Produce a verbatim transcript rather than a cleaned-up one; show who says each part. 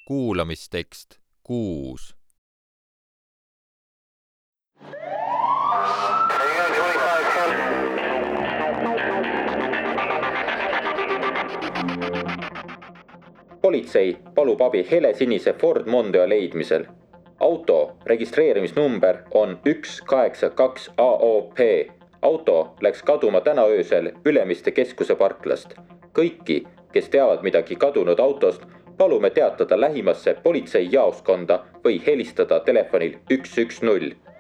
Speaker 1: Kuulamistekst kuus.
Speaker 2: Politsei palub abi helesinise Ford Mondeo leidmisel. Auto registreerimisnumber on üks kaheksa kaks A O P. Auto läks kaduma täna öösel Ülemiste keskuse parklast. Kõiki, kes teavad midagi kadunud autost, palume teatada lähimasse politseijaoskonda või helistada telefonil üks üks null.